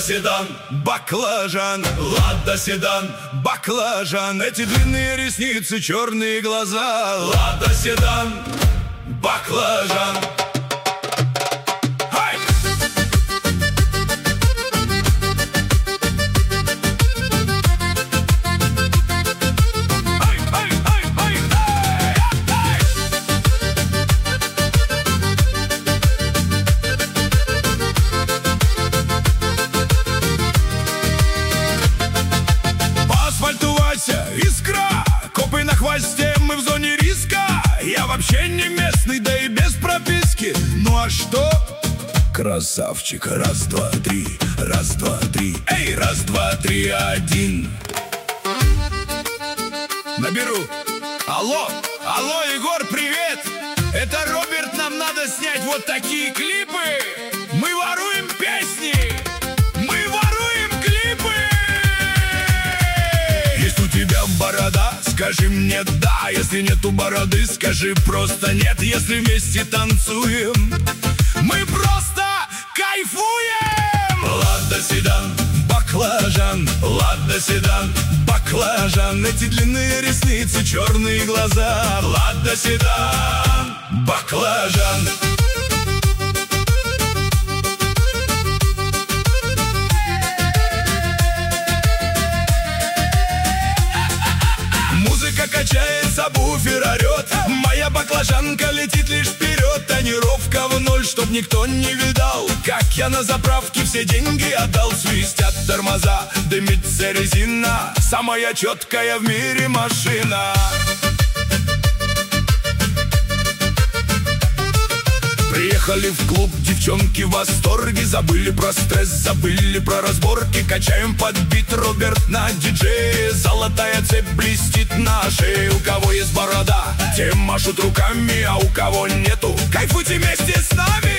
седан, баклажан, Лада седан, баклажан. Эти длинные ресницы, черные глаза, Лада седан, баклажан. Искра, копы на хвосте, мы в зоне риска. Я вообще не местный, да и без прописки. Ну а что? Красавчик, раз, два, три, раз, два, три. Эй, раз, два, три, один. Наберу. Алло, алло, Егор, привет. Это Роберт, нам надо снять вот такие клипы. Мы воруем песни. Борода, скажи мне да. Если нету бороды, скажи просто нет. Если вместе танцуем, мы просто кайфуем. Лада седан, баклажан, Лада седан, баклажан. Эти длинные ресницы, черные глаза, Лада седан, баклажан. Качается, буфер орет, моя баклажанка летит лишь вперед. Тонировка в ноль, чтоб никто не видал, как я на заправке все деньги отдал. Свистят тормоза, дымится резина, самая четкая в мире машина. Приехали в клуб, девчонки в восторге. Забыли про стресс, забыли про разборки. Качаем под бит, Роберт на диджее. Золотая цепь блестит на шее. У кого есть борода, те машут руками, а у кого нету, кайфуйте вместе с нами.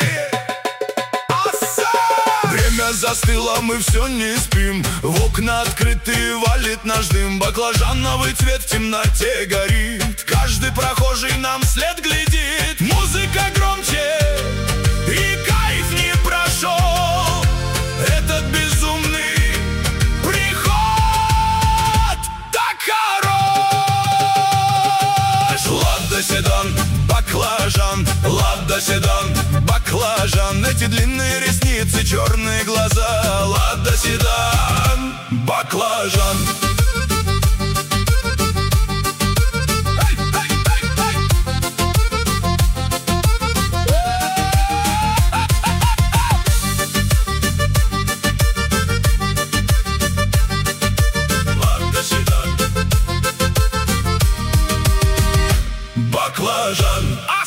Время застыло, мы все не спим. В окна открытые валит наш дым. Баклажановый цвет в темноте горит. Каждый прохожий нам вслед глядит. Музыка громче, и кайф не прошел. Этот безумный приход так хорош. Лада седан, баклажан, Лада седан, баклажан. Эти длинные ресницы, черные глаза, Лада седан, баклажан. Баклажан.